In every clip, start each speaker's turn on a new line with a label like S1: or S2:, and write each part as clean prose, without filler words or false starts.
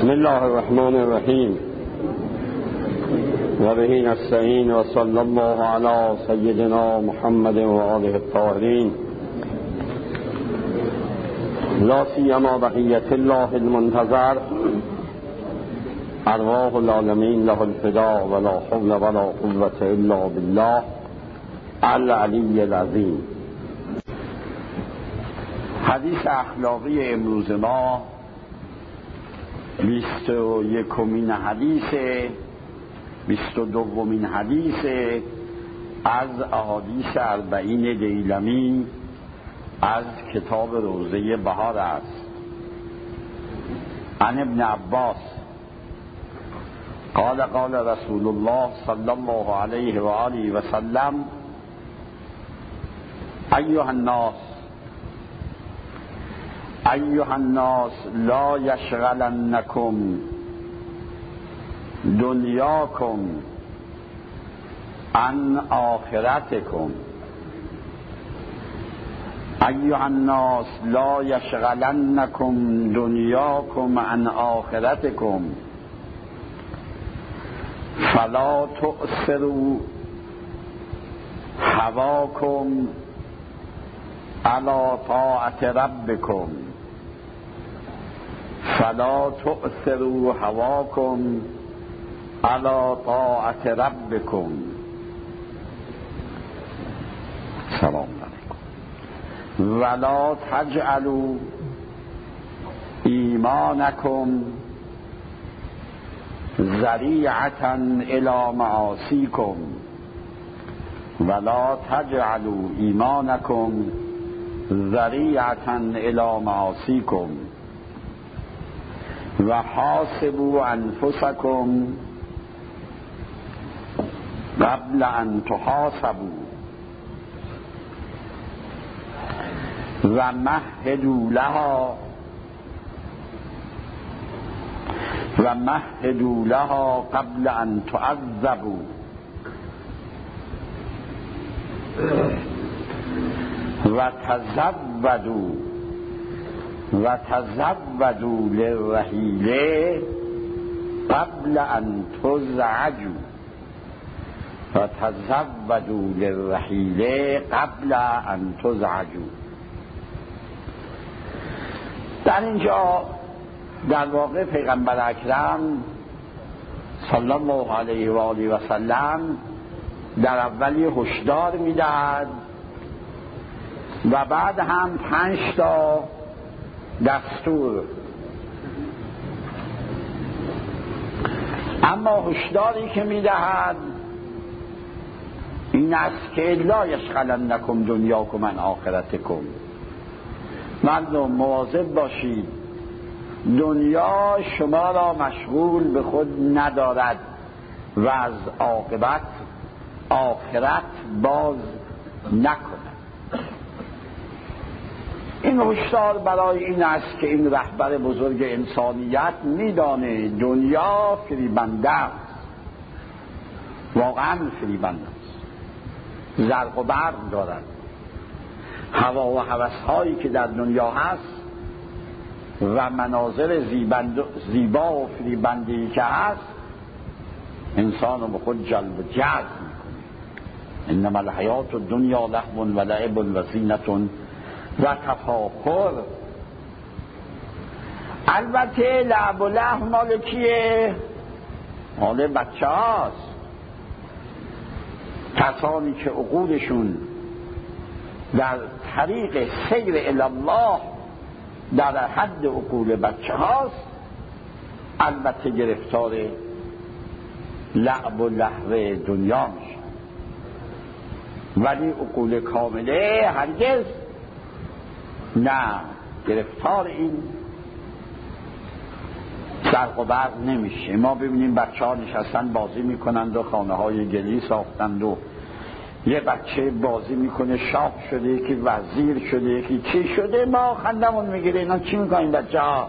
S1: بسم الله الرحمن الرحیم و به نستعین و صلی الله علی سیدنا محمد و آله الطاهرین لا سیما بقیة الله المنتظر ارواح العالمین له الفدا ولا حول ولا قوة الا بالله العلی العظیم. حدیث اخلاقی امروز ما 21مین حدیث 22مین حدیث از احادیث 40 دیلمی از کتاب روضه بهار است. عن ابن عباس قال قال رسول الله صلی الله علیه و آله و سلم ایها الناس لا یشغلنکم دنیاکم عن آخرتکم. ایها الناس لا یشغلنکم دنیاکم عن آخرتکم فلا تؤثروا هواکم علی طاعت ربکم فلا تؤثروا هواکم علی طاعت ربکم. سلام علیکم. ولا تجعلوا ایمانکم ذریعة الی معاصیکم ولا تجعلوا ایمانکم ذریعة الی معاصیکم و حاسبوا انفسکم قبل ان تحاسبوا و مهدوا لها قبل ان تعذبوا و تزودوا للرحیل قبل ان تزعجوا و تزودوا للرحیل قبل ان تزعجوا. در اینجا در واقع پیغمبر اکرم صلی الله علیه و آله و سلم در اولی هشدار میدهد و بعد هم 5 تا دستور. اما هشداری که میدهد این است که لا یشغلنکم دنیاکم عن آخرتکم. مردم مواظب باشید دنیا شما را مشغول به خود ندارد و از عاقبت آخرت باز نکند. این هشدار برای این است که این رهبر بزرگ انسانیت میدانه دنیا فریبنده است، واقعا فریبنده است، زرق و برق دارد. هوا و هوس‌هایی که در دنیا هست و مناظر زیبا و فریبنده‌ای که هست انسان رو به خود جلب و جذب میکنه. انما الحیات الدنیا لهو و لعب و زینة و تفاخر. البته لعب و لهو مال کیه؟ مال بچه هاست. کسانی که عقولشون در طریق سیر الی الله در حد عقول بچه هاست البته گرفتار لعب و لهو دنیا میشه، ولی عقول کامله هرگز نه، گرفتار این زرق و برق نمیشه. ما ببینیم بچه ها نشستن بازی میکنند و خانه های گلی ساختند و یه بچه بازی میکنه شاه شده، یکی وزیر شده، یکی چی شده، ما خندمون میگیره. اینا چی میکنن این بچه ها؟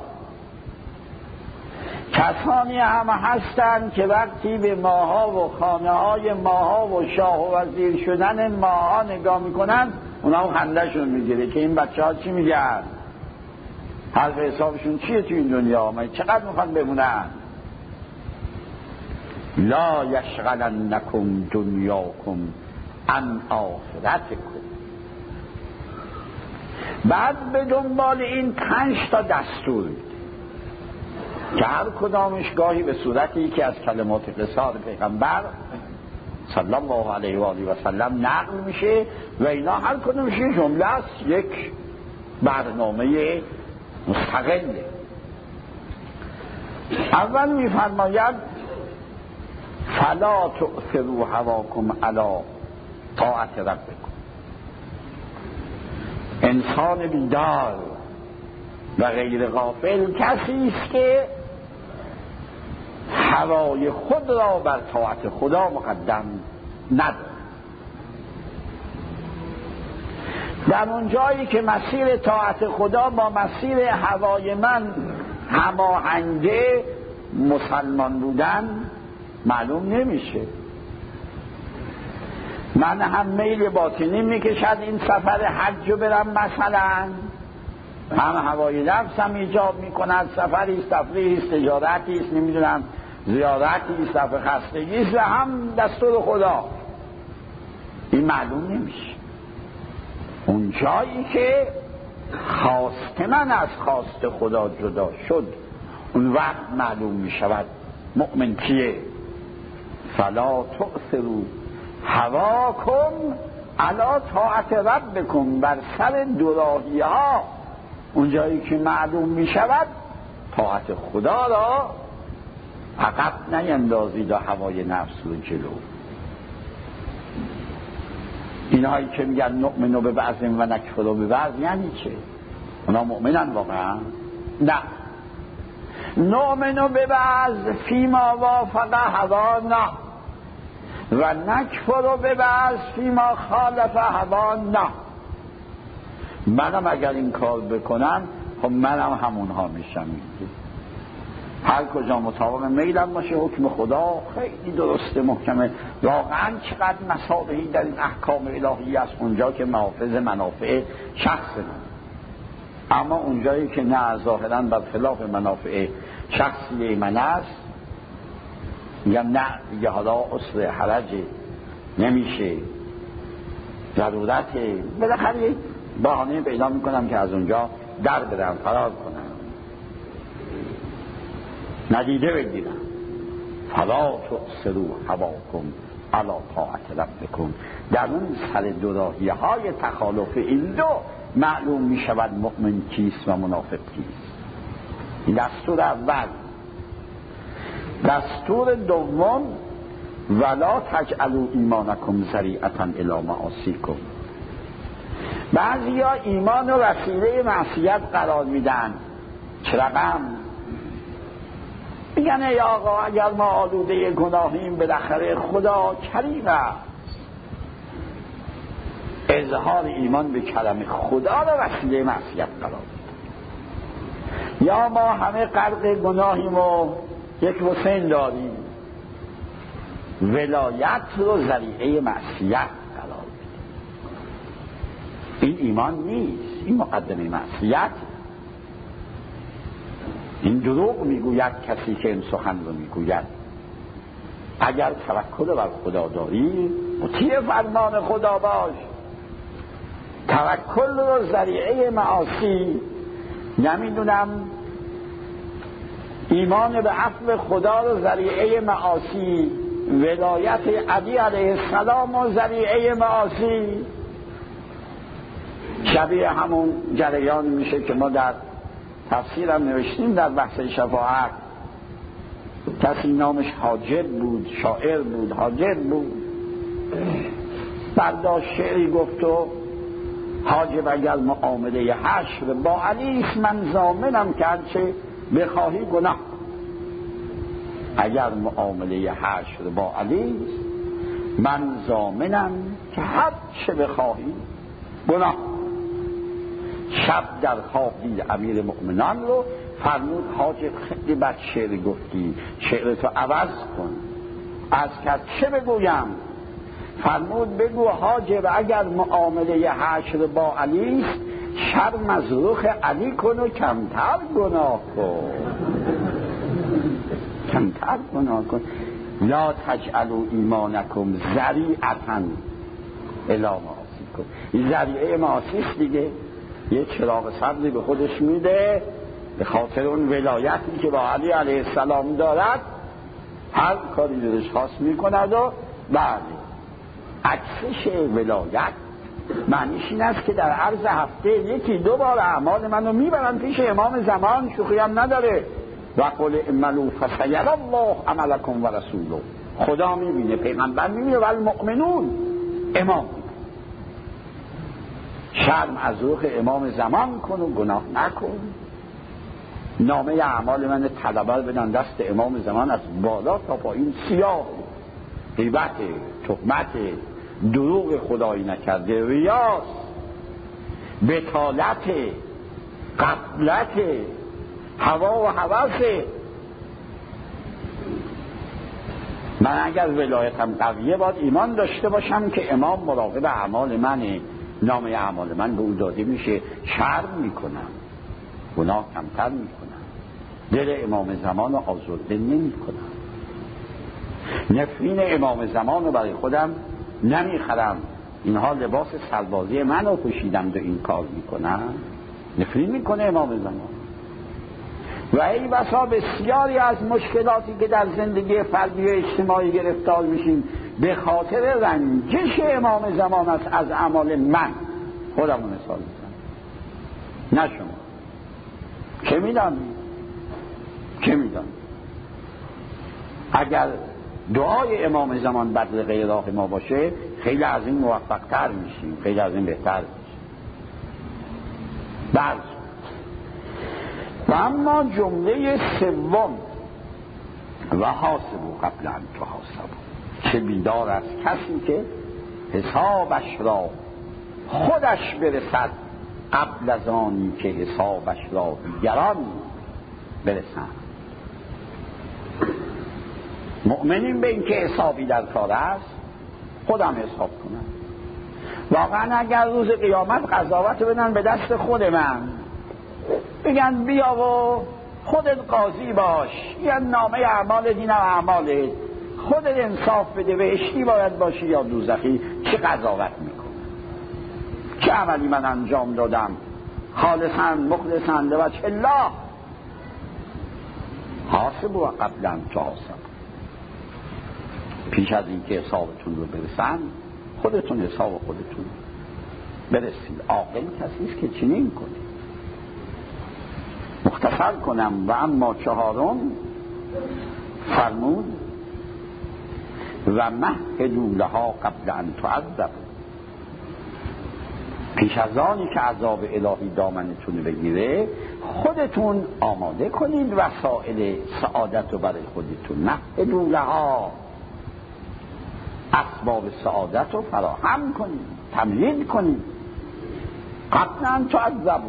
S1: کسانی هم هستند که وقتی به ماها و خانه های ماها و شاه و وزیر شدن ماها نگاه میکنن اونا هم خندهشون میگیره که این بچه ها چی میگن؟ حرف حسابشون چیه تو این دنیا؟ من چقدر میخوان بمونن؟ لا یشغلنکم دنیاکم عن آخرتکم. بعد به دنبال این 5 تا دستور که هر کدامش گاهی به صورتی که از کلمات قصار پیغمبر صلی الله علیه و آله و سلم نقل میشه و اینا هر کدامش جمله است، یک برنامه مستقله. اول میفرماید فلا تؤثروا هواکم علی طاعت ربکم. انسان بیدار و غیر غافل کسی است که هوای خود را بر طاعت خدا مقدم ندارد. در اون جایی که مسیر طاعت خدا با مسیر هوای من هماهنگه، مسلمان بودن معلوم نمیشه. من هم میل باطنی میکشد این سفر حج رو برم مثلا، هم هوای نفسم ایجاب میکند، سفری است، تفریحی است، تجارتی است، نمیدونم زیارتی است، سفر خستگی است، و هم دستور خدا. این معلوم نمیشه. اون جایی که خواست من از خواست خدا جدا شد، اون وقت معلوم میشود مؤمن کیه. فلا تؤثروا هواکم علی طاعت ربکم. بر سر دوراهی ها، اون جایی که معلوم میشود طاعت خدا را عقب نیندازید و هوای نفس رو جلو. اینهایی که میگن نؤمن به بعض و نکفر به بعض یعنی چه؟ اونا مؤمنن واقعا؟ نه. نؤمن به بعض فیما وافق هوانا و نکفر به بعض فیما خالف هوانا. منم اگر این کار بکنم خب منم همونها میشم. هر کجا مطابق میلم باشه حکم خدا خیلی درسته، محکمه. واقعا چقدر مسابقی در این احکام الهی است، اونجا که محافظ منافع شخص من، اما اونجایی که نه ظاهرا بر خلاف منافع شخصی من است، میگم نه دیگه، حالا عسر حرج نمیشه، ضرورته، بالاخره بهانه پیدا میکنم که از اونجا در برم، فرار کنم، ندیده بگیرم. فلا تؤثروا هواکم علی طاعت ربکم. در اون سر دوراهی های تخالف این دو معلوم می شود مؤمن کیست و منافق کیست. این دستور اول. دستور دوم ولا تجعلوا ایمانکم ذریعة الی معاصیکم. بعضیا ایمان و وسیله معصیت قرار میدن. چه رقم؟ میگن ای آقا اگر ما آلوده گناهیم بالاخره خدا کریم است. اظهار ایمان به کلام خدا را وسیله معصیت قرار میدن. یا ما همه غرق گناهیم و یک حسین داریم، ولایت رو ذریعه معصیت قرار میدن. این ایمان نیست، این مقدمه معصیت. این دروغ میگوید کسی که این سخن رو میگوید. اگر توکل بر خدا داری مطیع فرمان خدا باش. توکل رو ذریعه معاصی، نمیدونم ایمان به عفو خدا رو ذریعه معاصی، ولایت علی علیه السلام و ذریعه معاصی. شبیه همون جریان میشه که ما در تفسیرم نوشتیم در بحث شفاعت. کسی نامش حاجب بود، شاعر بود، حاجب بود، برداشت شعری گفت و حاجب اگر معامله حشر با علیست من ضامنم که هرچه بخواهی گناه. اگر معامله حشر با علیست من ضامنم که هرچه بخواهی گناه. شب در خواب دید امیر مؤمنان رو، فرمود حاجب خیلی بد شعر گفتی، شعرتو عوض کن. از کرد چه بگویم؟ فرمود بگو حاجب اگر معامله حشر با علیست شرم از رخ علی کن و کمتر گناه کن، کمتر گناه کن. لا تجعلوا ایمانکم ذریعة الی معاصیکم. این ذریعه معاصی است دیگه، یه چراغ سبزی به خودش میده به خاطر اون ولایتی که با علی علیه السلام دارد، هر کاری دلش خواست میکند. و بله عکسش ولایت معنیش این است که در عرض هفته یکی دو بار اعمال منو میبرن پیش امام زمان، شوخی هم نداره. و قل اعملوا فسیری الله عملکم و رسوله. خدا میبینه، پیغمبر میبینه، و المؤمنون امام. شرم از رخ امام زمان کن و گناه نکن. نامه اعمال من طلبه بدن دست امام زمان، از بالا تا پایین سیاه، غیبت، تهمت، دروغ خدایی نکرده، ریاض، بطالت، غفلت، هوا و هوس. من اگر ولایتم قویه باید ایمان داشته باشم که امام مراقب اعمال منه، نامه اعمال من به او داده میشه، شرم میکنم، گناه کمتر میکنم، دل امام زمان رو آزرده نمیکنم، نفرین امام زمان رو برای خودم نمیخرم. اینها لباس سربازی من رو پوشیدم و این کار میکنم. نفرین میکنه امام زمان. و ای بسا بسیاری از مشکلاتی که در زندگی فردی و اجتماعی گرفتار میشیم به خاطر رنجش امام زمان است از اعمال من. خودمون مثال میزنم، نه شما. چه میدانی؟ اگر دعای امام زمان بدل غیر راه ما باشه خیلی از این موفق تر میشیم، خیلی از این بهتر میشیم. بعد و اما جمله سوم و حاسبوا قبل ان تحاسبوا، چه بیدار از کسی که حسابش را خودش برسد قبل از آنی که حسابش را دیگران برسند. مؤمنین به این که حسابی در کار است خودم حساب کنم. واقعا اگر روز قیامت قضاوت بدن به دست خود من، بگن بیا و خودت قاضی باش، یا نامه اعمال دین و اعمالت، خودت انصاف بده، بهشتی باید باشی یا دوزخی، چه قضاوت میکنم؟ چه عملی من انجام دادم خالصاً مخلصاً لوجه الله؟ حاسبوا قبل ان تحاسبوا. پیش از اینکه حسابتون رو برسن خودتون حساب خودتون برسید. عاقل کسی است که چنین کنه. مختصر کنم. و اما چهارم فرمود و مهدوا لها قبل ان تعذبوا. پیش از آنی که عذاب الهی دامنتون بگیره خودتون آماده کنید وسائل سعادت رو برای خودتون. مهدوا لها، اسباب سعادت رو فراهم کنید، تمهید کنید. قبل ان تعذبوا،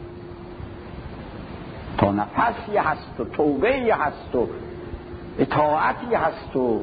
S1: تا نفسی هست و توبهی هست و اطاعتی هست و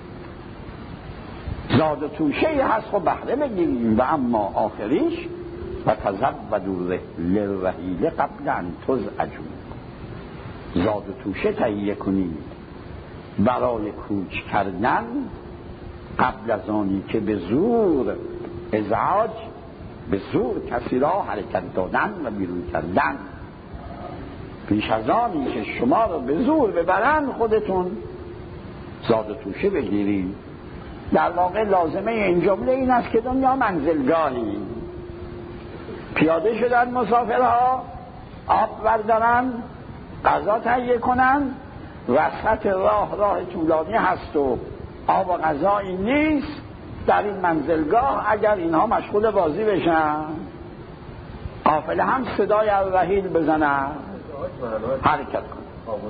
S1: زاد و توشه هست و بهره بگیریم. و اما آخریش و تزودوا للرحیل قبل ان تزعجوا، زاد و توشه تهیه کنید برای کوچ کردن قبل از آنی که به زور ازعاج، به زور کسی را حرکت دادن و بیرون کردن. پیش از آنی که شما رو به زور ببرن خودتون زاد و توشه بگیرید. در واقع لازمه این جمله این است که دنیا منزلگاهی، پیاده شدن مسافرها، آب بردارن، غذا تهیه کنن، وسط راه طولانی هست و آب و غذایی نیست. در این منزلگاه اگر اینها مشغول بازی بشن، قافله هم صدای الرحیل بزنن، حرکت کن.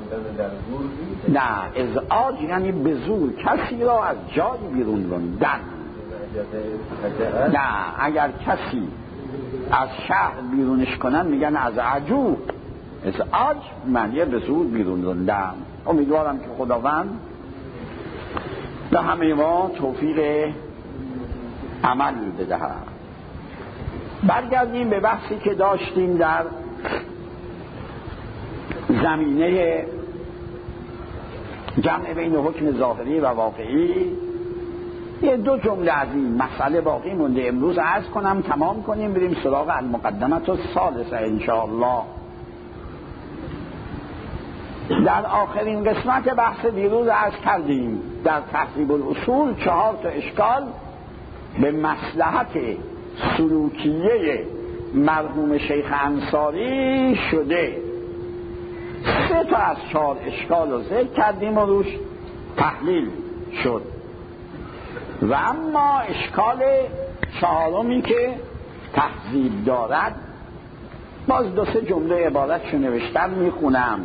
S1: نه، ازعاج یعنی به زور کسی را از جای بیرون راندن. نه، اگر کسی از شهر بیرونش کنن میگن از عجو. ازعاج معنی به زور بیرون راندن. امیدوارم که خداوند به همه ما توفیق عمل بدهد. برگردیم به بحثی که داشتیم در زمینه جمع بین حکم ظاهری و واقعی. یه دو جمله از این مسئله باقی مونده، امروز عرض کنم تمام کنیم بریم سراغ المقدمه الثالثه انشاءالله. در آخرین قسمت بحث دیروز عرض کردیم در تهذیب الاصول 4 اشکال به مصلحت سلوکیه مرحوم شیخ انصاری شده. 3 از 4 اشکال رو ذکر کردیم و روش تحلیل شد. و اما اشکال 4 که تهذیب دارد، باز 2-3 جمله عبارتشو نوشتم میخونم.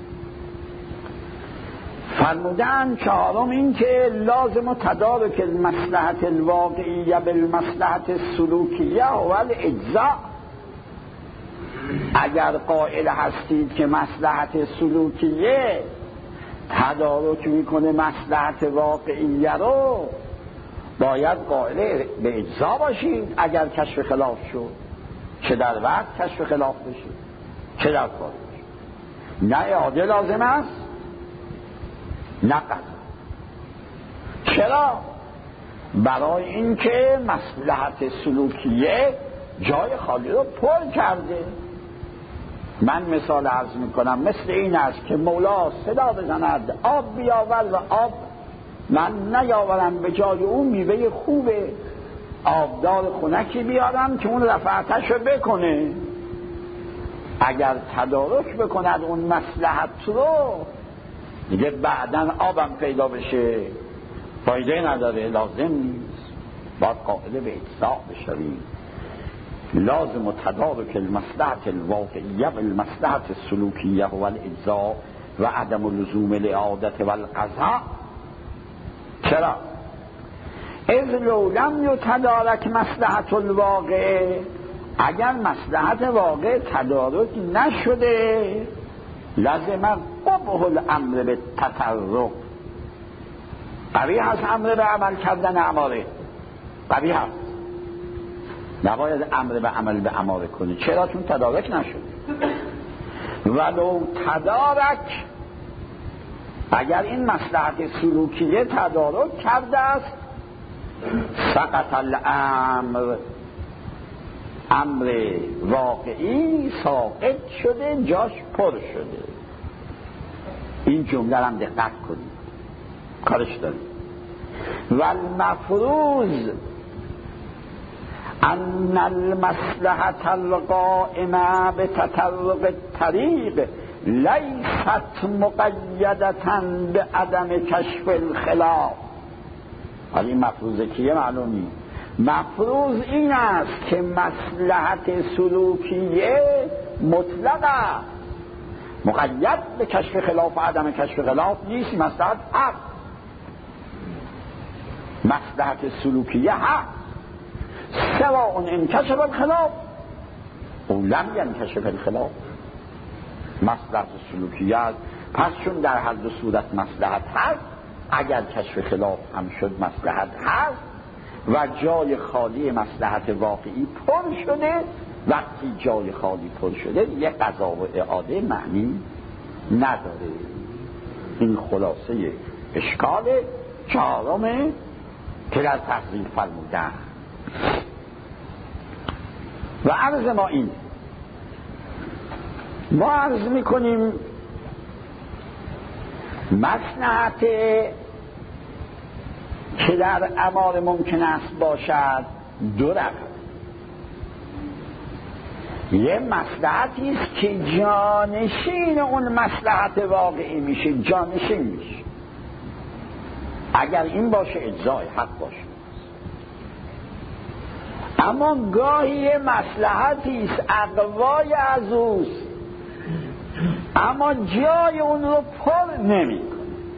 S1: فرمودن 4 این که لازم تدارک المصلحت الواقعیه بالمصلحت السلوکیه و الاجزاء. اگر قائل هستید که مصلحت سلوکیه تدارک میکنه مصلحت واقعیه رو، باید قائل به اجزا باشید اگر کشف خلاف شد، چه در وقت کشف خلاف بشید چه در خارج. نه اعاده لازم است نه قضا. چرا؟ برای اینکه مصلحت سلوکیه جای خالی رو پر کرده. من مثال عرض میکنم، مثل این است که مولا صدا بزند آب بیاور و آب من نیاورم، به جای اون میوه خوب آبدار خنکی بیارم که اون رفعتش رو بکنه. اگر تدارک بکند اون مصلحت رو، دیگه بعدن آبم پیدا بشه فایده نداره، لازم نیست. باید قائل به اجزا بشویم. لازم تدارک المصلحت الواقعیه بالمصلحت السلوکیه و الاجزا و عدم لزوم الاعاده و القضاء. چرا؟ اذ لو لم یتدارک مصلحت الواقع، اگر مصلحت واقع تدارک نشده لازم قبح الامر به تطرق. قبیح هست امر به عمل کردن اماره، قبیح هست، نباید امر به عمل به اماره کنی. چرا؟ چون تدارک نشده. ولو تدارک، اگر این مصلحت سلوکیه تدارک کرده است، سقط الامر، امر واقعی ساقط شده، جاش پر شده. این جمله هم دقت کنید، کارش دارید. والمفروض ان المصلحة القائمة بتطرق الطریق لیست مقیدة بعدم کشف الخلاف. حالا این مفروضه کیه معلومی؟ مفروض این است که مصلحت سلوکیه مطلقه، مقید به کشف خلاف و عدم کشف خلاف نیست. مصلحت حق، مصلحت سلوکیه حق، سواء انکشف الخلاف او لم ینکشف الخلاف. مصلحت سلوکیه است، پس چون در هر دو صورت مصلحت هست، اگر کشف خلاف هم شد مصلحت هست و جای خالی مصلحت واقعی پر شده. وقتی جای خالی پر شده یک قضا و اعاده معنی نداره. این خلاصه اشکال 4 که در تحضیر فرمودن. و عرض ما این، ما عرض میکنیم مصلحت که در امر ممکن است باشد 2 رقم. یه مصلحتی است که جانشین اون مصلحت واقعی میشه، جانشین میشه. اگر این باشه اجزای حق باشه. اما گاهی مصلحتی است اقوای از اوست، اما جای اون رو پر نمیکنه،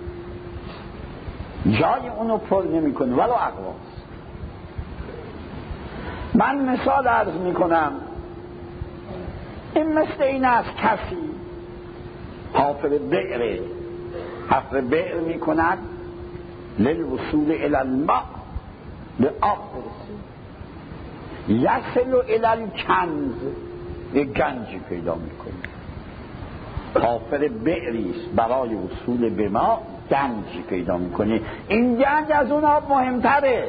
S1: جای اون رو پر نمیکنه ولو اقواست. من مثال عرض میکنم، این مثل این است کسی حافر بئر میکند للوصول الی الماء، به آب برسید. یصل الی الکنز، یک گنجی پیدا میکنه. حافر بئریست، برای وصول به ما گنجی پیدا میکنه. این گنج از اون آب مهمتره،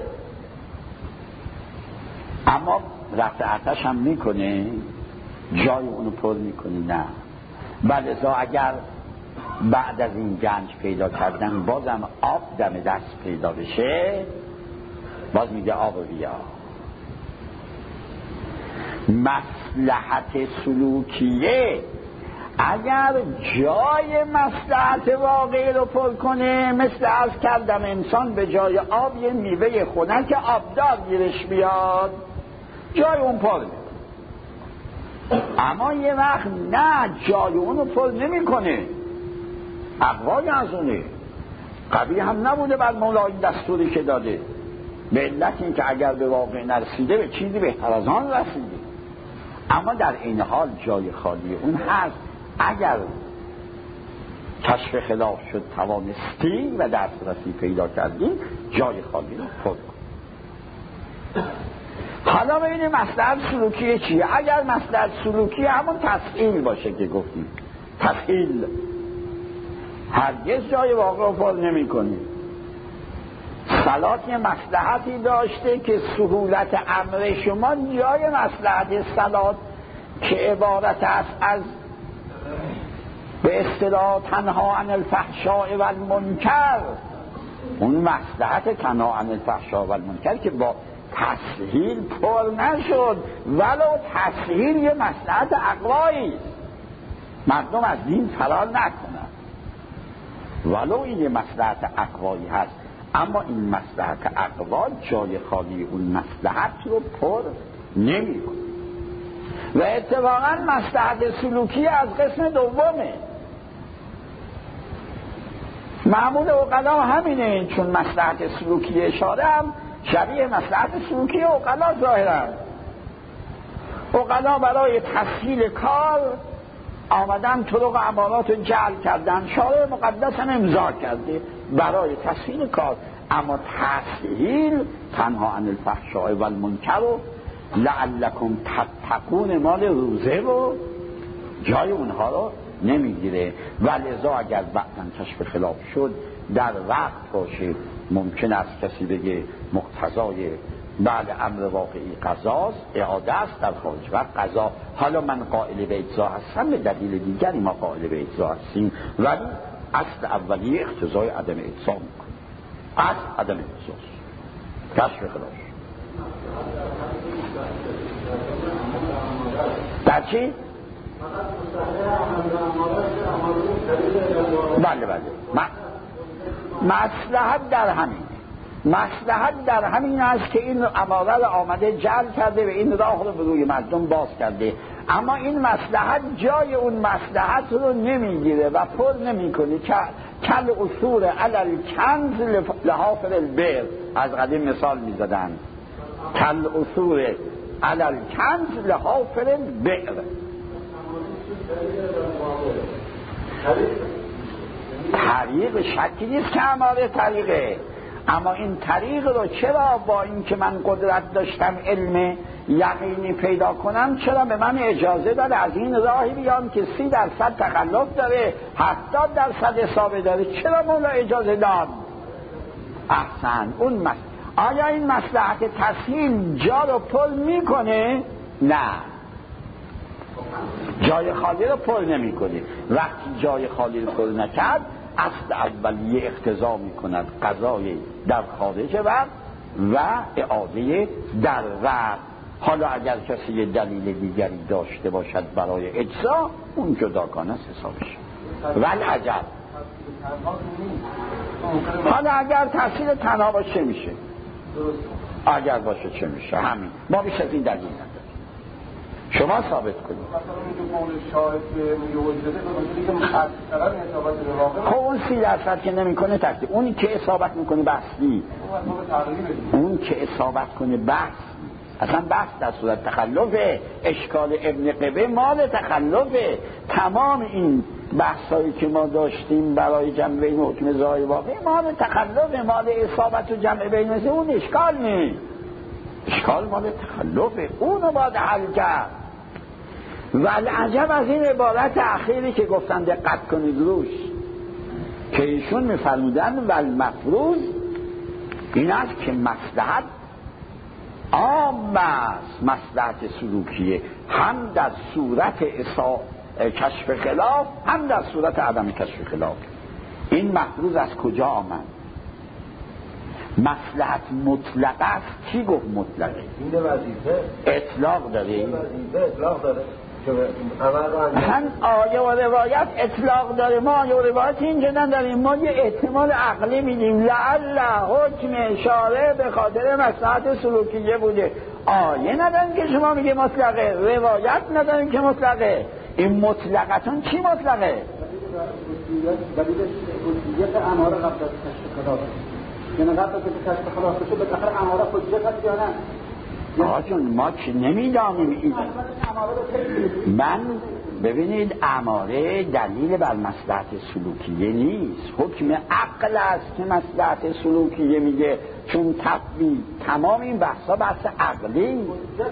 S1: اما رفع آتش هم میکنه، جای اونو پر میکنه؟ نه. بلذا اگر بعد از این گنج پیدا کردن بازم آب دم دست پیدا بشه، باز میگه آب بیا. مصلحت سلوکیه اگر جای مصلحت واقعی رو پر کنه، مثل عرض کردم انسان به جای آب یه میوه خنک آبدار گیرش بیاد، جای اون پر میکنه. اما یه وقت نه، جای اون رو پر نمی کنه، اقوای از اونه. قوی هم نبوده بر مولای دستوری که داده، به علت این که اگر به واقع نرسیده به چیزی بهتر از آن رسیده. اما در این حال جای خالی اون هست. اگر کشف خلاف شد توانستیم و دسترسی پیدا کردیم، جای خالی رو پر کن. حالا ببینیم مصلحت سلوکی چیه؟ اگر مصلحت سلوکی همون تسهیل باشه که گفتیم، تسهیل هرگز جای واقع رو پر نمی کنی. صلات یه مصلحتی داشته که سهولت امر شما جای مصلحت صلات که عبارت است از به اصطلاح تنها عن الفحشاء و المنکر، اون مصلحت تنها عن الفحشاء و المنکر که با تسهیل پر نشد، ولو تسهیل یه مصلحت اقوایی، مردم از دین فرار نکنن، ولو این یه مصلحت اقوایی هست، اما این مصلحت اقوا جای خالی اون مصلحت رو پر نمی کنه. و اتفاقا مصلحت سلوکی از قسم دومه. معمول عقلا همینه، چون مصلحت سلوکی اشاره هم شبیه مصلحت سلوکی عقلا ظاهرا. عقلا برای تسهیل کار آمدن طرق و امارات رو جعل کردن، شارع مقدس هم امضا کرده برای تسهیل کار، اما تسهیل تنها عن الفحشاء و المنکر و لعلکم تتقون مال روزه و جای اونها رو نمیگیره. ولذا اگر بعداً کشف خلاف شد در وقت باشه، ممکن است کسی بگه مقتضای بعد امر واقعی قضاست، اعاده است در خارج وقت قضا. حالا من قائل به اجزا هستم، به دلیل دیگری ما قائل به اجزا هستیم، ولی اصل اولیه اقتضای عدم اجزا میکنه، اصل عدم اجزاست. کشف خلاف در چی؟ بله مصلحت در همین، مصلحت در همین است که این اماره رو آمده جعل کرده و این راه رو به روی مردم باز کرده، اما این مصلحت جای اون مصلحت رو نمیگیره و پر نمیکنه. کل اصول علی الکنز لحافر البئر، از قدیم مثال میزدن، کل اصول علی الکنز لحافر البئر. طریق شکی نیست که اماره طریقه، اما این طریق رو چرا با این که من قدرت داشتم علم یقینی پیدا کنم، چرا به من اجازه داد از این راهی بیام که 30% تخلف داره، 70% اصابه داره؟ چرا مولا اجازه داد؟ احسن. آیا این مصلحت تسهیل جا رو پر میکنه؟ نه، جای خالی رو پر نمیکنه. وقتی جای خالی رو پر نکرد، اصل اولیه اقتضا میکند قضای در خارج وقت و اعاده در وقت. حالا اگر کسی یه دلیل دیگری داشته باشد برای اجزا، اون جداگانه حسابش. ولی حالا اگر تحصیل تنها باشه میشه، اگر باشه چه میشه؟ همین. ما بیش از این دلیل نداریم. شما ثابت کنید. خب اون 30% که نمیکنه تکلیف، اونی که اصابت میکنه بحثی، اون که اصابت کنه بحث، اصلا بحث در صورت تخلفه. اشکال ابن قبه مال تخلفه. تمام این بحثایی که ما داشتیم برای جمع بین حکم ظاهر واقعی مال تخلفه، مال اصابت و جمع بین، اون اشکال نیست. اشکال مال تخلفه، اونو باید حل کرد. و العجب از این عبارت اخیری که گفتن دقت کنید روش، که ایشون میفرمودن و المفروض این است که مصلحت عام است، مصلحت سلوکیه، هم در صورت کشف خلاف هم در صورت عدم کشف خلاف. این مفروض از کجا آمد؟ مصلحت مطلق است. کی گفت مطلقه؟
S2: این وظیفه
S1: اطلاق داره.
S2: این وظیفه اطلاق داره که عمل رو
S1: هم آیه و روایت اطلاق داره. ما آیه و روایت اینجا نداریم، ما یه احتمال عقلی میدیم، لعل حکم شارع به خاطر مصلحت سلوکیه بوده. آیه نداریم که شما میگه مطلقه، روایت نداریم که مطلقه. این مطلقتون چی مطلقه؟
S2: دلیل حجیت اماره قبل از کشف خلاف، یعنی قبل از کشف خلاف بشه به آخر اماره حجیت هست یا نه؟
S1: آقا جون ما چه نمیدانیم این. من ببینید اماره دلیل بر مصلحت سلوکیه نیست، حکم عقل است که مصلحت سلوکیه میگه، چون تمام این بحثا بحث عقلی.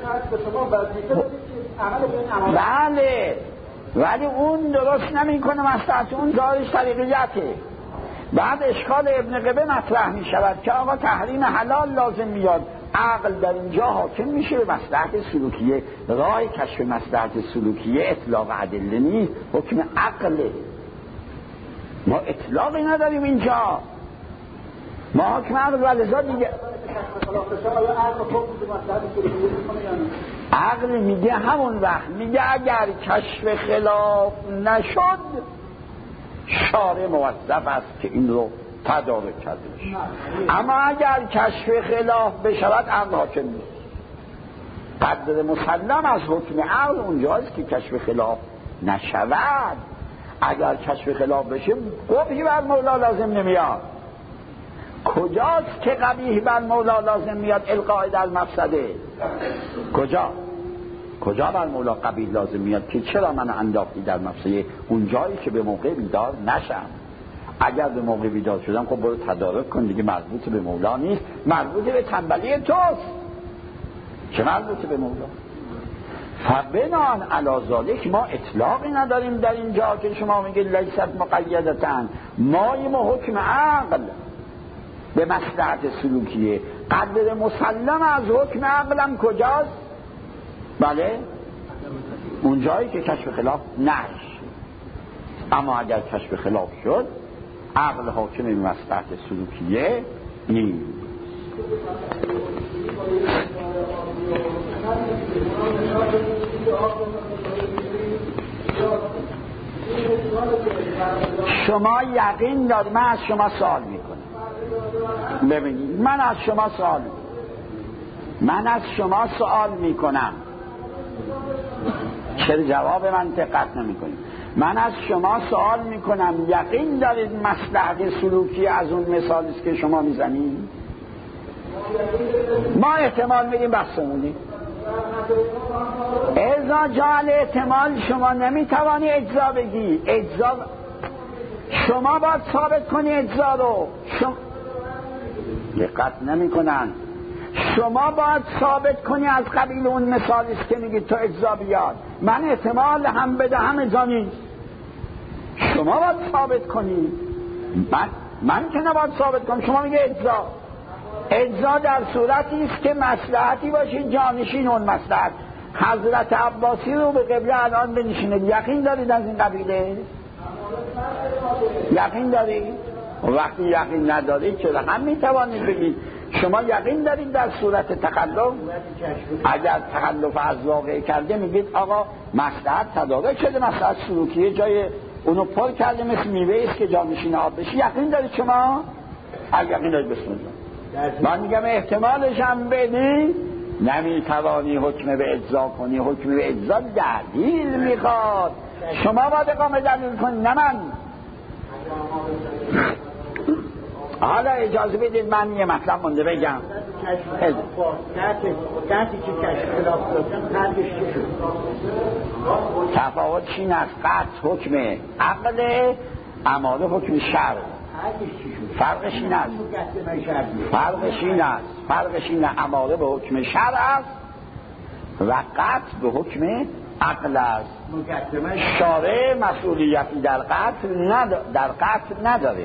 S1: بله، ولی اون درست نمیکنه مصلحت، اون دارش طریقیته. بعد اشکال ابن قبه مطرح می شود که آقا تحریم حلال لازم میاد، عقل در اینجا حاکم میشه به مصلحت سلوکیه. راه کشف مصلحت سلوکیه اطلاق ادله نیست، حکم عقله. ما اطلاقی نداریم اینجا، ما حکم عقل و لذا دیگه عقل میگه همون وقت میگه اگر کشف خلاف نشد شارع موظف است که این رو تدارک کرده بشه، اما اگر کشف خلاف بشود عقل حاکم نیست. قدر مسلم از حکم عقل اونجاست که کشف خلاف نشود. اگر کشف خلاف بشه قبیح بر مولا لازم نمیاد. کجاست که قبیح بر مولا لازم میاد؟ القاء در مفسده. کجا بر مولا قبیح لازم میاد که چرا من انداختی در مفسده؟ اونجایی که به موقع بیدار نشم. اگر به موقع بیدار شدم خب برو تدارک کن دیگه، مربوط به مولا نیست، مربوط به تنبلی توست. چه مربوط به مولا؟ فبنان علی ذالک ما اطلاقی نداریم در اینجا که شما میگه لیست مقیدتن، ما حکم عقل به مصلحت سلوکیه. قدر مسلم از حکم عقلم کجاست؟ بله اونجایی که کشف خلاف نشد. اما اگر کشف خلاف شد عقل حاکم به مصلحت سلوکیه نیست. شما یقین دارید؟ من از شما سوال میکنم. ببینید من از شما سوال میکنم، چرا جواب من دقت نمیکنید؟ من از شما سوال میکنم یقین دارید مصلحت سلوکی از اون مثالی است که شما میزنید؟ ما احتمال میدیم بحثمونی. اجزا جعل احتمال شما نمیتوانی اجزا بگی. اجزا شما باید ثابت کنی اجزا رو. دقت نمیکنن. شما باید ثابت کنی از قبیل اون مثالی است که میگید تو اجزا بیاد. من احتمال هم بده هم اجزا نیست. شما باید ثابت کنی. من که نباید ثابت کنم. شما میگه اجزا. اجزا در صورتی است که مصلحتی باشه جانشین اون مصلحت. حضرت عباسی رو به قبله الان بنشینید. یقین دارید از این قبیله؟ یقین دارید؟ وقتی یقین ندارید چرا هم میتوانید بگید شما یقین دارید در صورت تخلف؟ اگر تخلف از واقع کرده میگید آقا مصلحت تدارک شده، مصلحت سلوکیه جای اونو پر کرده مثل میوه است که جانشین آب بشه. یقین دارید شما؟ اگر یقین دارید بسم الله. من میگم احتمالش هم بدی نمیتوانی حکم به اجزا کنی. حکم به اجزا دلیل میخواد. شما باید اقامه دلیل کنی نه من. حالا اجازه بدید من یه مطلب مونده بگم. تفاوت چین از قطع حکم عقل، اماره حکم شرع. فرقش این است. فرقش این اماره به حکم شرع است و قطع به حکم عقل است. شارع مسئولیتی در قطع نداره،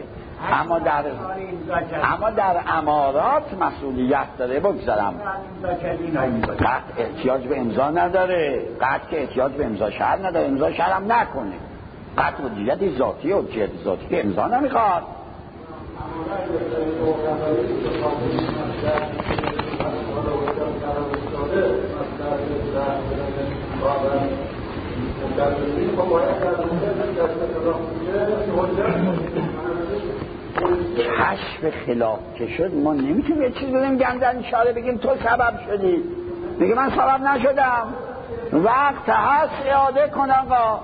S1: اما در امارات مسئولیت داره. بگذارم قطع احتیاج به امضا نداره، قطع که احتیاج به امضا شرع نداره، امضا شرع هم نکنه. قطع حجیت ذاتی که امضا نمیخواد. کشف خلاف که شد ما نمیتونیم یه چیز بدیم گندن اشاره بگیم تو سبب شدی. میگه من سبب نشدم، وقت هست اعاده کن آقا.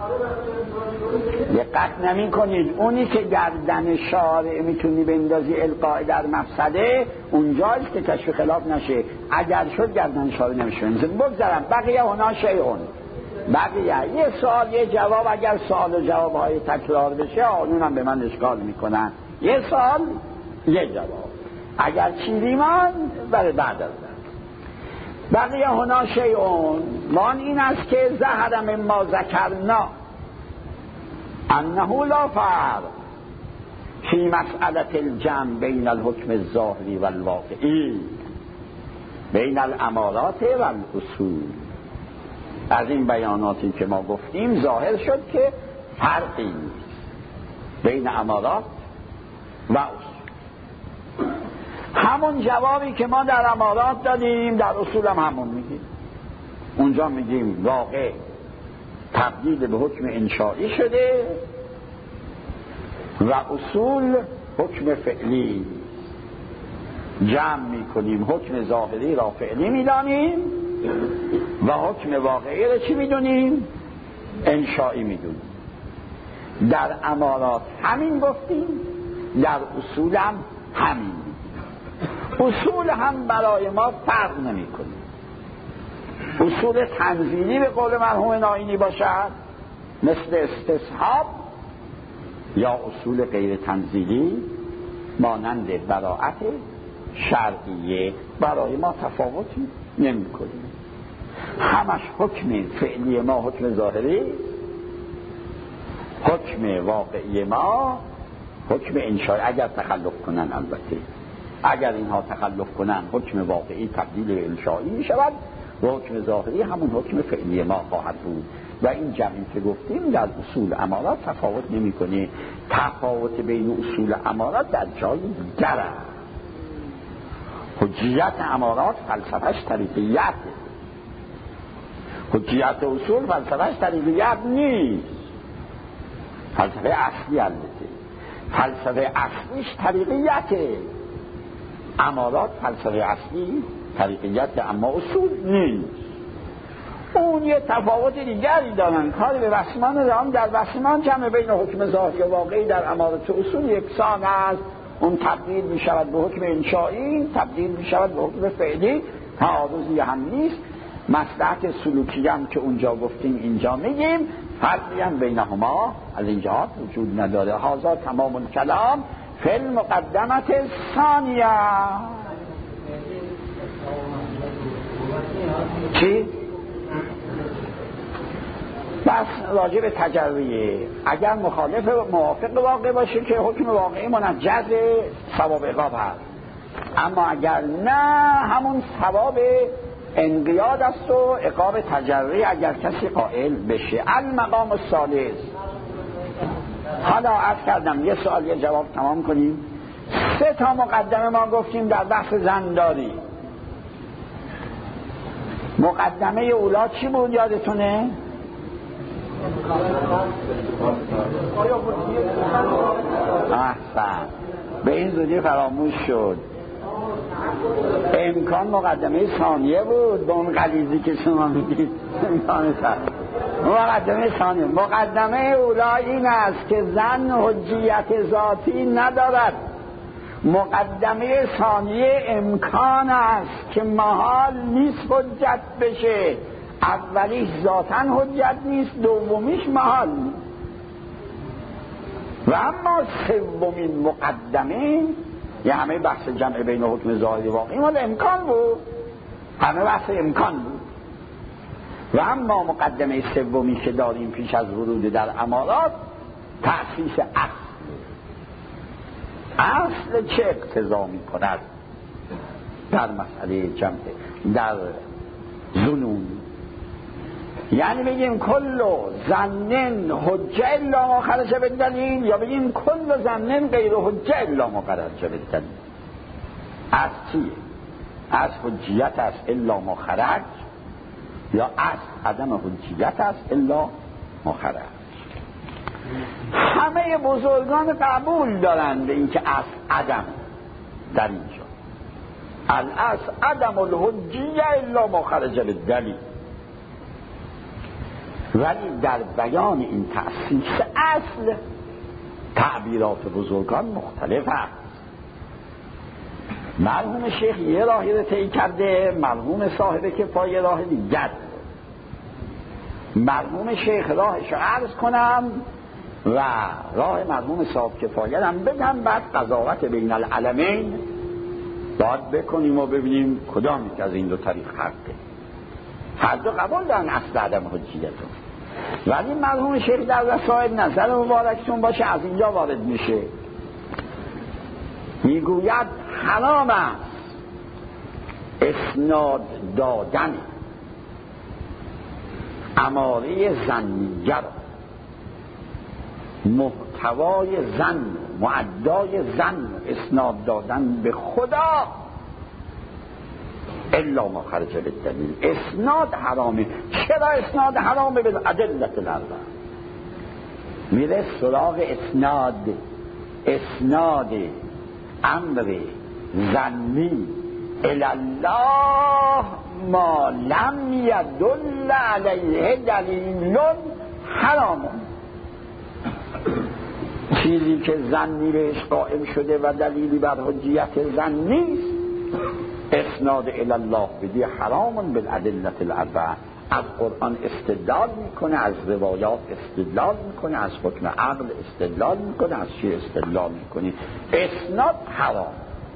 S1: دقت نمی کنید اونی که گردن شارع میتونی بندازی القاء در مفسده اونجاست که کشف خلاف نشه. اگر شد گردن شارع نمیشه. بگذارم بقیه هنا شیعون، بقیه یه سوال یه جواب. اگر سوال و جواب های تکرار بشه آنونم به من اشکال میکنن. یه سوال یه جواب. اگر چیزی من برای بعد از بقیه هنا شیعون، وان این است که ظهر مما ذکرنا انه لا فرق فی مسئله الجمع بین الحکم الظاهری و الواقعی بین الامارات و الاصول. از این بیاناتی که ما گفتیم ظاهر شد که فرقی نیست بین امارات و اصول. همون جوابی که ما در امارات دادیم در اصول هم همون میگیم. اونجا میگیم واقع تبدیل به حکم انشائی شده و اصول حکم فعلی. جمع میکنیم حکم ظاهری را فعلی میدانیم و حکم واقعی را چی میدونیم؟ انشائی میدونیم. در امارات همین گفتیم، در اصول هم همین. اصول هم برای ما فرق نمی کنه. اصول تنزیلی به قول مرحوم ناینی باشد مثل استصحاب، یا اصول غیر تنزیلی مانند براءت شرعیه برای ما تفاوتی نمی کنه. همش حکم فعلی ما حکم ظاهری، حکم واقعی ما حکم انشائی. اگر تخلف کنن، البته اگر اینها تخلف کنن حکم واقعی تبدیل به انشائی می شود و حکم ظاهری همون حکم فعلی ما خواهد بود. و این جمعی که گفتیم در اصول امارات تفاوت نمی کنه. تفاوت بین اصول امارات در جای دیگر است. حجیت امارات فلسفهش طریقیت، حجیت اصول فلسفهش طریقیت نیست. فلسفه اصلی البته، فلسفه اصلیش طریقیته. امارات فلسفه اصلی طریقیت اما اصول نیست. اون یه تفاوت دیگری دارن. کار به بسمان رام در بسمان جمع بین حکم ظاهری و واقعی در امارات اصول یکسان است. اون تبدیل می شود به حکم انشائی، تبدیل می شود به حکم فعلی، تعارضی هم نیست. مصلحت سلوکی هم که اونجا گفتیم اینجا میگیم، فرقی هم بینهما از اینجا وجود نداره. هذا تمام الکلام فی المقدمه الثانیه. چی؟ بس راجع به تجربیه. اگر مخالف موافق واقع باشه که حکم واقعی منجز ثواب عقاب هست، اما اگر نه همون ثواب انقیاد است و عقاب تجربی اگر کسی قائل بشه. المقام الثالث. حالا عرض کردم یه سوال یه جواب تمام کنیم. 3 تا مقدمه ما گفتیم در بحث زنداری. مقدمه اولا چی بود یادتونه؟ احسن، به این زودی فراموش شد. امکان مقدمه ثانیه بود. به اون غلیظی که شما میگید مقدمه ثانیه. مقدمه اولا این است که زن حجیت ذاتی ندارد. مقدمه ثانیه امکان است که محال نیست حجت بشه. اولیش ذاتاً حجت نیست، دومیش محال نیست. و اما سومین مقدمه، یه همه بحث جمع بین حکم ظاهری واقعی مال امکان بود، همه بحث امکان بود. و اما مقدمه سومی که داریم پیش از ورود در امارات، تأسیس اصل چه اقتضا می کند در مسئله جمع در ظنون. یعنی بگیم کل ظن حجه الا ما خرج بالدلیل، یا بگیم کل ظن غیر حجه الا ما خرج بالدلیل. از چیه؟ از حجیت است الا ما خرج، یا از عدم حجیت است الا ما خرج. همه بزرگان قبول دارند به اینکه از عدم در اینجا الاصل عدم الحجیه الا ما خرج بالدلیل، ولی در بیان این تأسیس اصل تعبیرات بزرگان مختلف است. مرحوم شیخ یه راهی رو طی کرده، مرحوم صاحب کفایه راه دیگر. مرحوم شیخ راهش رو عرض کنم و راه مرحوم صاحب کفایه هم بگم، بعد قضاوت بین العلمین باید بکنیم و ببینیم کدام که از این دو طریق حقه. هر دو قبول دارن اصل عدم حجیتون، ولی مرحوم شیخ در رسائل نظر مبارکتون باشه از اینجا وارد میشه، میگوید حرام است اسناد دادن اماره ظنیه، محتوای ظن، معدای ظن اسناد دادن به خدا الا ما خرج بالدلیل. اسناد حرامه. چرا اسناد حرامه؟ به ادله الاربعه. میره سراغ اسناد امر ظنی الله ما لم یدل علیه دلیل حرام، چیزی که ظنی بهش قائم شده و دلیلی بر حجیت ظن نیست، اسناد الله بدی حرام بالادله الاربعه. از قرآن استدلال میکنه، از روایات استدلال میکنه، از حکم عقل استدلال میکنه، از چی استدلال میکنه؟ اسناد حرام.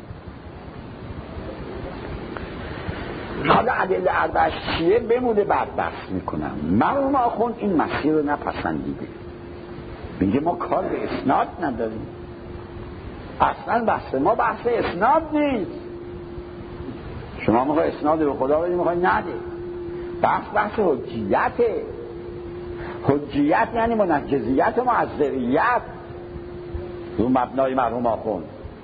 S1: حالا ادله اربعه چیه بمونه بعد بحث میکنم. مرحوم آخوند این مسیر رو نپسندیده، میگه ما کار به اسناد نداریم، اصلا بحث ما بحث اسناد نیست. شما میخوای اسناد به خدا بدید، میخوای نده. بحث حجیته. حجیت یعنی منجزیت و معذریت رو مبنای مرحوم آخوند.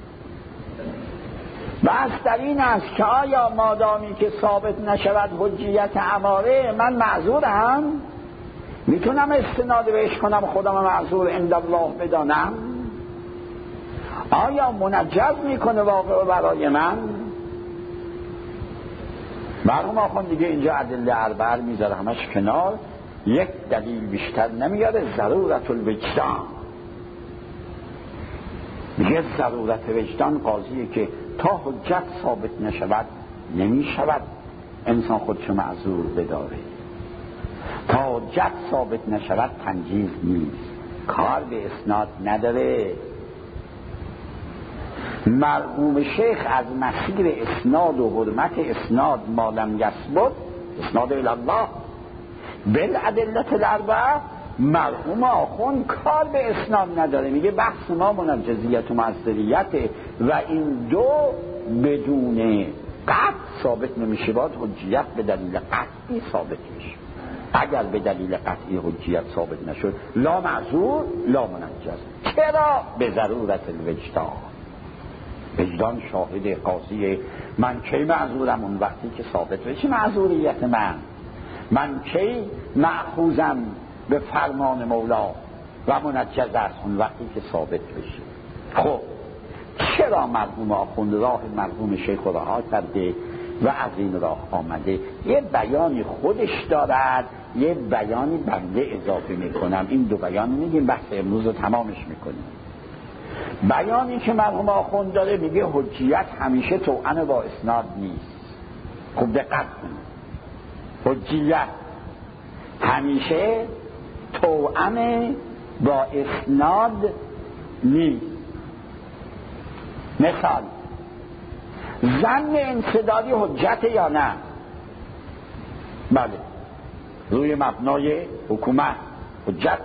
S1: بحث در این است که آیا مادامی که ثابت نشود حجیت اماره، من معذورم؟ میتونم استناد بهش کنم خودم معذور عند الله بدانم؟ آیا منجز میکنه واقع برای من؟ مرحوم آخوند دیگه اینجا ادله اربعه میذاره همش کنار، یک دلیل بیشتر نمیاره، ضرورت الوجدان. میگه ضرورت وجدان قاضیه که تا حجت ثابت نشود نمیشود انسان خودشو معذور بداره، تا حجت ثابت نشود تنجیز نیست، کار به اسناد نداره. مرحوم شیخ از مسیر اسناد و حرمت اسناد ما لم یثبت، اسناد الله بالادله الاربعه، مرحوم آخوند کار به اسناد نداره، میگه بحث ما منجزیت و معذریت و این دو بدون قطع ثابت نمیشه، باید حجیت به دلیل قطعی ثابت میشه. اگر به دلیل قطعی حجیت ثابت نشد لا معذور لا منجز. چرا؟ به ضرورت الوجدان. وجدان شاهد قاضیه. من کی معذورم؟ اون وقتی که ثابت بشه معذوریت من کی مأخوذم به فرمان مولا و منجز است؟ اون وقتی که ثابت بشه. خب چرا مرحوم آخوند راه مرحوم شیخ رها کرده و از این راه آمده؟ یه بیانی خودش دارد، یه بیانی بنده اضافه میکنم. این دو بیان میگیم بحث امروز رو تمامش میکنیم. بیانی که مرحوم آخوند داره میگه حجیت همیشه توأم با اسناد نیست. خوب دقت کنید، حجیت همیشه توأم با اسناد نیست. مثال ظن انسدادی حجت یا نه؟ بله، روی مبنای حکومت حجت.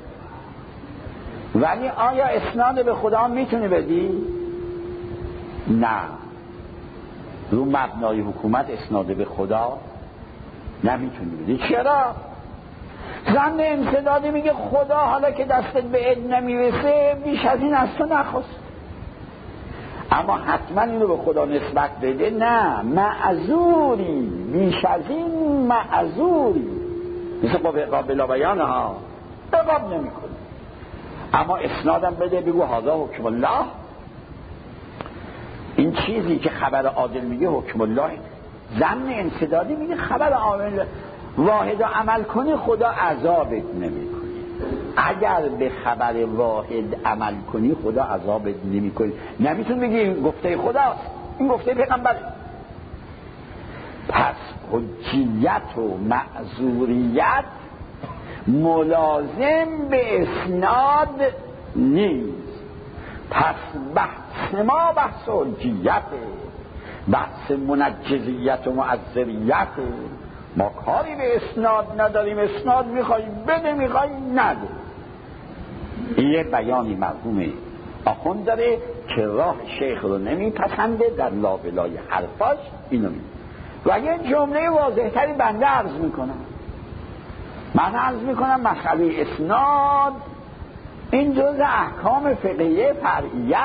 S1: ولی آیا اسناد به خدا میتونی بدی؟ نه، رو مبنای حکومت اسناد به خدا نمیتونی بدی. چرا؟ ظن انسدادی میگه خدا حالا که دستت به علم نمیرسه بیش از این از تو نخواست، اما حتما اینو به خدا نسبت بده. نه، معذوری، بیش از این معذوری. مثل قابل بیان ها عقاب نمی کنی، اما اسنادم بده، بگو هذا حکم الله. این چیزی که خبر عادل میگه حکم الله، ظن انسدادی میگه خبر عادل واحد و عمل کنی خدا عذابت نمی کنی. اگر به خبر واحد عمل کنی خدا عذابت نمی کنی. نمیتون بگی این گفته خداست، این گفته پیغمبر. پس حجیت و معذوریت ملازم به اسناد نیست. پس بحث ما بحث حجیت، بحث منجزیت و معذریت. ما کاری به اسناد نداریم، اسناد میخوای بده، میخوای نده. یه بیانی مرحوم آخوند داره که راه شیخ رو نمیپسنده، در لابلای حرفاش اینو میگه. و یه جمله واضح تری بنده عرض میکنم. من عرض میکنم مسئله اسناد این جزء احکام فقهیه فرعیه.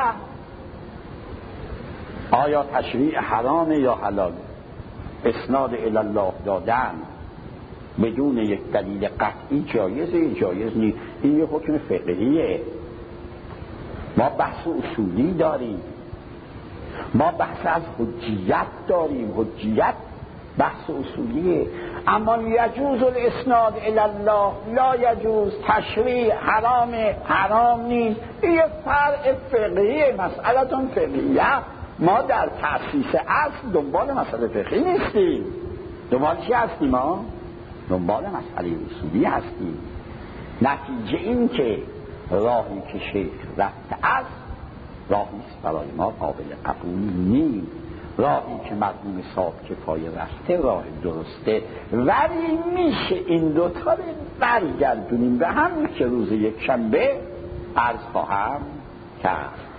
S1: آیا تشریع حرام یا حلال؟ اسناد الله دادن بدون یک دلیل قطعی جایزه، جایز نیست. این یه حکم فقهیه. ما بحث اصولی داریم، ما بحث از حجیت داریم. حجیت بحث اصولیه. اما یجوز الاسناد الله، لا یجوز. تشریع حرامه، حرام نیست. این یه فرع فقهیه، مسئلتون فقهیه. ما در تأسیس اصل دنبال مسئله فقهی نیستیم. دنبال چی هستیم؟ ما دنبال مسئله اصولی هستیم. نتیجه این که راهی که شیخ رفته است راهیست برای ما قابل قبول نیست. راهی که مرحوم صاحب کفایه رفته راه درسته، ولی میشه این دوتا رو برگردونیم به هم که روز یک شنبه عرض خواهم کرد.